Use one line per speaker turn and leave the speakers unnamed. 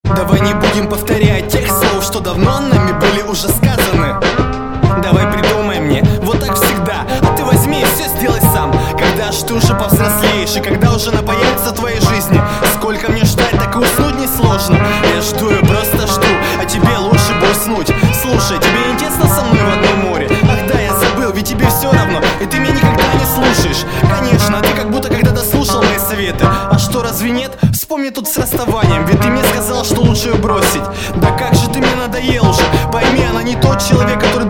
Давай не будем повторять тех слов, что давно нами были уже сказаны. Давай придумай мне, вот так всегда, а ты возьми и все сделай сам. Когда ж ты уже повзрослеешь и когда уже она появится в твоей жизни? Сколько мне ждать, так и уснуть несложно. Я жду и просто жду, а тебе лучше бы уснуть. Слушай, тебе не тесно со мной в одном море? Ах да, я забыл, ведь тебе все равно, и ты меня никогда не слушаешь. Конечно, ты как будто когда-то слушал мои советы. А что, разве нет? Вспомни тут с расставанием, ведь ты мне сказал, что лучше ее бросить. Да как же ты мне надоел уже. Пойми, она не тот человек, который